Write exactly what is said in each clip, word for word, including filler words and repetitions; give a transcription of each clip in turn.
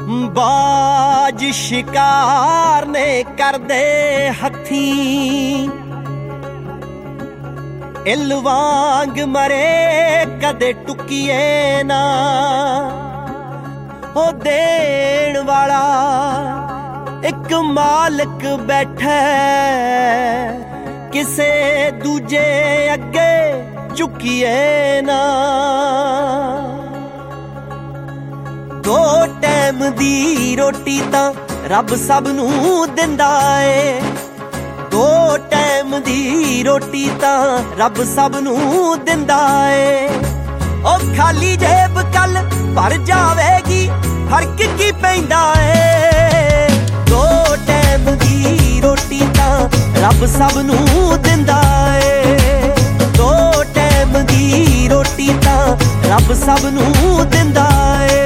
बाज शिकार ने करदे हथी इल वांग मरे कदे टुकिए ना ओ देण वाला एक मालिक बैठा किसे दूजे अगे झुकिए ना दो टाइम दी रोटी तां रब सब नूं दिंदा ए दो टाइम दी रोटी तां रब सब नूं दिंदा ए ओ खाली जेब कल भर जावेगी फर्क की पैंदा ए दो टाइम दी रोटी तां रब सब नूं दिंदा ए दो टाइम दी रोटी तां रब सब नूं दिंदा ए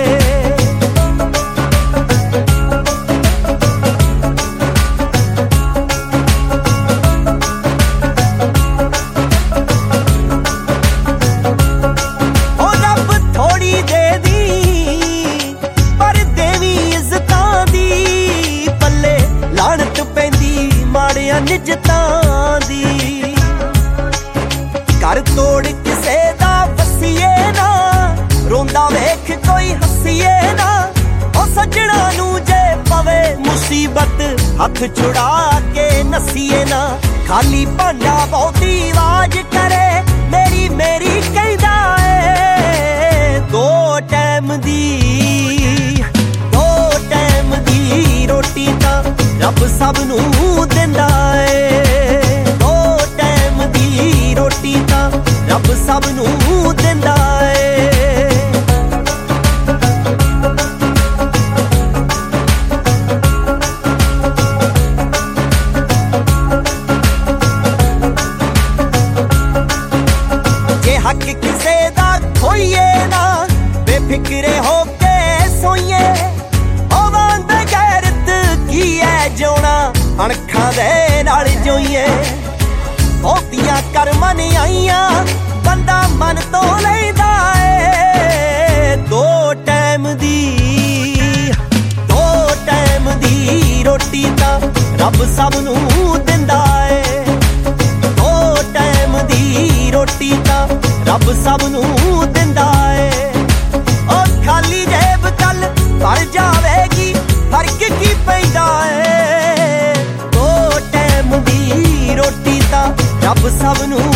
निजतां दी घर तोड़ किसे दा वसीए ना रोंदा वेख कोई हसीए ना ओ सजना नू जे पवे मुसीबत हथ छुड़ा के नसीए ना खाली भांडा बहुती आवाज करे मेरी मेरी कहदा ए दो टाइम दी दो टाइम दी रोटी तां रब सब नूं दिंदा ए दो टाइम दी रोटी तां रब सब नूं दिंदा ए जे हक किसे दा खोइए ना बेफिक्रे हो के सोइए अणखां दे नाल जोईए बहुतियां करमां ने आईयां बंदा मन तो लैंदा ए दो टाइम दी दो टाइम दी रोटी तां रब सब नूं दिंदा ए दो टाइम दी रोटी तां रब सब नूं दिंदा ए ओ खाली जेब कल भर जावेगी फर्क की पैंदा ए रोटी तां रब सब नूं